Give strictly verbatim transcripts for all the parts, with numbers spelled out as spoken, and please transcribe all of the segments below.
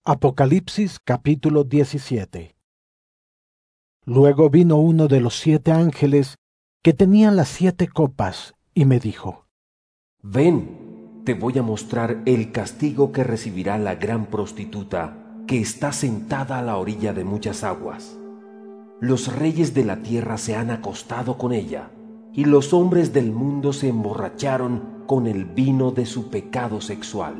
Apocalipsis capítulo diecisiete. Luego vino uno de los siete ángeles que tenían las siete copas y me dijo: Ven, te voy a mostrar el castigo que recibirá la gran prostituta que está sentada a la orilla de muchas aguas. Los reyes de la tierra se han acostado con ella, y los hombres del mundo se emborracharon con el vino de su pecado sexual.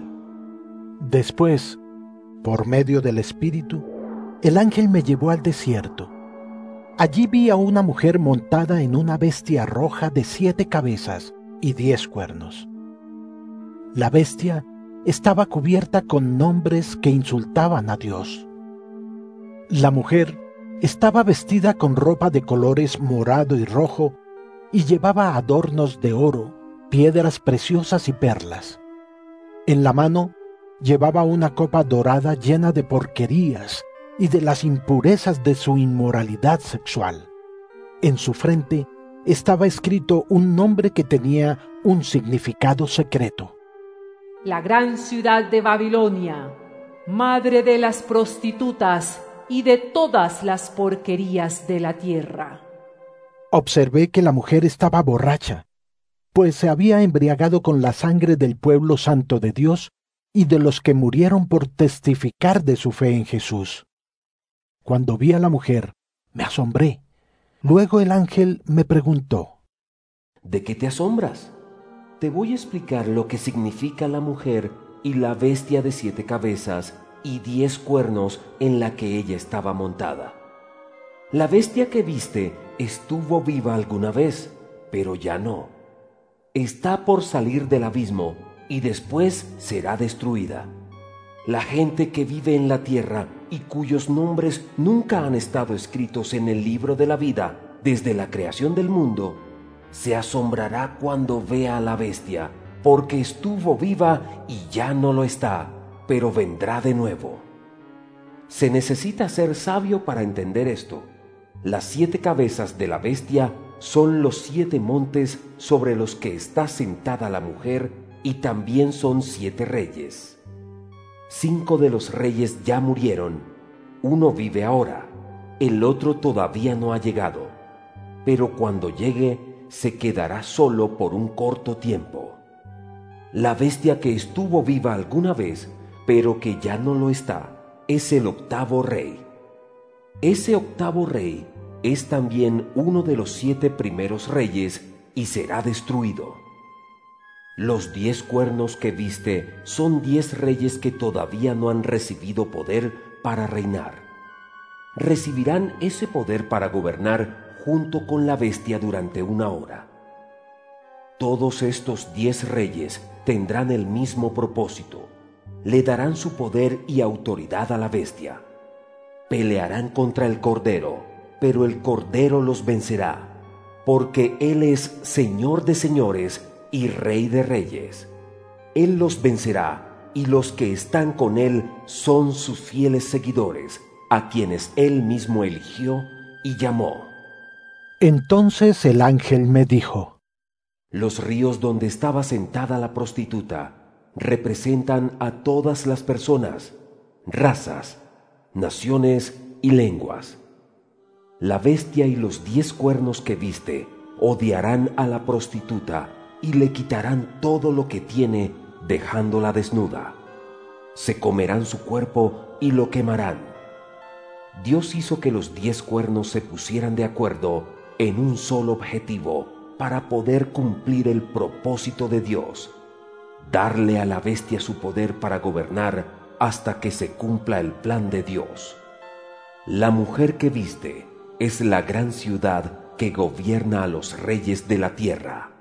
Después, por medio del Espíritu, el ángel me llevó al desierto. Allí vi a una mujer montada en una bestia roja de siete cabezas y diez cuernos. La bestia estaba cubierta con nombres que insultaban a Dios. La mujer estaba vestida con ropa de colores morado y rojo y llevaba adornos de oro, piedras preciosas y perlas. En la mano llevaba una copa dorada llena de porquerías y de las impurezas de su inmoralidad sexual. En su frente estaba escrito un nombre que tenía un significado secreto: La gran ciudad de Babilonia, madre de las prostitutas y de todas las porquerías de la tierra. Observé que la mujer estaba borracha, pues se había embriagado con la sangre del pueblo santo de Dios y de los que murieron por testificar de su fe en Jesús. Cuando vi a la mujer, me asombré. Luego el ángel me preguntó: ¿De qué te asombras? Te voy a explicar lo que significa la mujer y la bestia de siete cabezas y diez cuernos en la que ella estaba montada. La bestia que viste estuvo viva alguna vez, pero ya no. Está por salir del abismo y después será destruida. La gente que vive en la tierra y cuyos nombres nunca han estado escritos en el libro de la vida desde la creación del mundo, se asombrará cuando vea a la bestia, porque estuvo viva y ya no lo está, pero vendrá de nuevo. Se necesita ser sabio para entender esto. Las siete cabezas de la bestia son los siete montes sobre los que está sentada la mujer, y también son siete reyes. Cinco de los reyes ya murieron, uno vive ahora, el otro todavía no ha llegado, pero cuando llegue se quedará solo por un corto tiempo. La bestia que estuvo viva alguna vez, pero que ya no lo está, es el octavo rey. Ese octavo rey es también uno de los siete primeros reyes y será destruido. Los diez cuernos que viste son diez reyes que todavía no han recibido poder para reinar. Recibirán ese poder para gobernar junto con la bestia durante una hora. Todos estos diez reyes tendrán el mismo propósito. Le darán su poder y autoridad a la bestia. Pelearán contra el Cordero, pero el Cordero los vencerá, porque Él es Señor de señores y Rey de reyes. Él los vencerá, y los que están con Él son sus fieles seguidores, a quienes Él mismo eligió y llamó. Entonces el ángel me dijo: Los ríos donde estaba sentada la prostituta representan a todas las personas, razas, naciones y lenguas. La bestia y los diez cuernos que viste odiarán a la prostituta y le quitarán todo lo que tiene, dejándola desnuda. Se comerán su cuerpo y lo quemarán. Dios hizo que los diez cuernos se pusieran de acuerdo en un solo objetivo para poder cumplir el propósito de Dios: darle a la bestia su poder para gobernar hasta que se cumpla el plan de Dios. La mujer que viste es la gran ciudad que gobierna a los reyes de la tierra.